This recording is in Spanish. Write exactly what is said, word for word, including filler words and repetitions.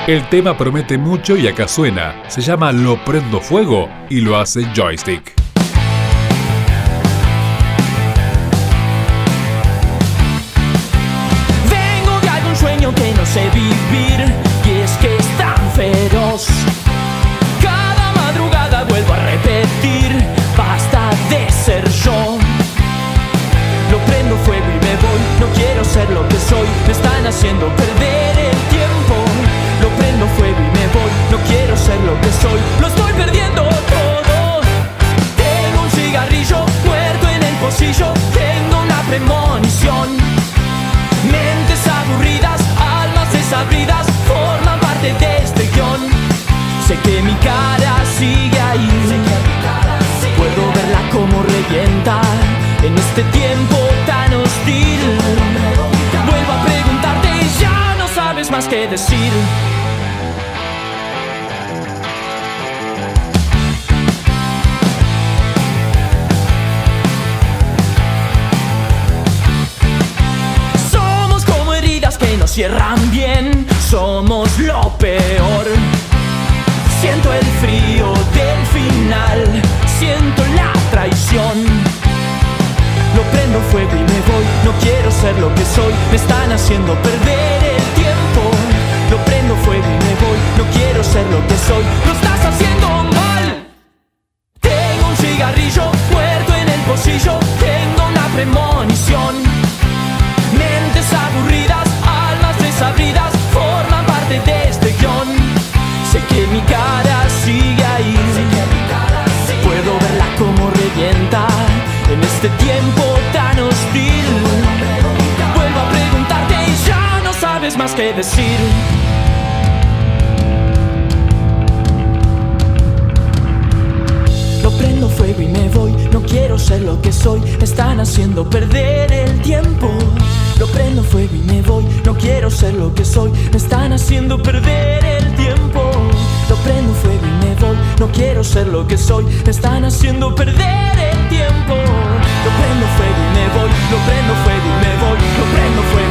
El tema promete mucho y acá suena. Se llama Lo Prendo Fuego y lo hace Joystick. Vengo de algún sueño que no sé vivir, y es que es tan feroz. Cada madrugada vuelvo a repetir, basta de ser yo. Lo prendo fuego y me voy, no quiero ser lo que soy, me están haciendo perder el tiempo. Lo prendo fuego y me voy, no quiero ser lo que soy, lo estoy perdiendo todo. Tengo un cigarrillo muerto en el pocillo, tengo una premonición. Mentes aburridas, almas desabridas, forman parte de este guión. Sé que mi cara sigue ahí, puedo verla como revienta en este tiempo tan hostil. Vuelvo a preguntarte y ya no sabes más que decir. Somos como heridas que no cierran bien, somos lo peor. Siento el frío del final, siento la traición. Lo prendo fuego y me voy, no quiero ser lo que soy, me están haciendo perder el tiempo. Lo prendo fuego y me voy, no quiero ser lo que soy, lo estás haciendo mal. Tengo un cigarrillo muerto en el pocillo, tengo una premonición. Mentes aburridas, almas desabridas, forman parte de este guión. Sé que mi cara sigue ahí, puedo verla como revienta en este tiempo tan hostil. Vuelvo a preguntarte y ya no sabes más que decir. Lo prendo fuego y me voy, no quiero ser lo que soy, me están haciendo perder el tiempo. Lo prendo fuego y me voy, no quiero ser lo que soy, me están haciendo perder el tiempo. Lo prendo fuego y me voy, no quiero ser lo que soy, me están haciendo perder el tiempo. Lo prendo fuego y me voy, lo prendo fuego y me voy, lo prendo fuego.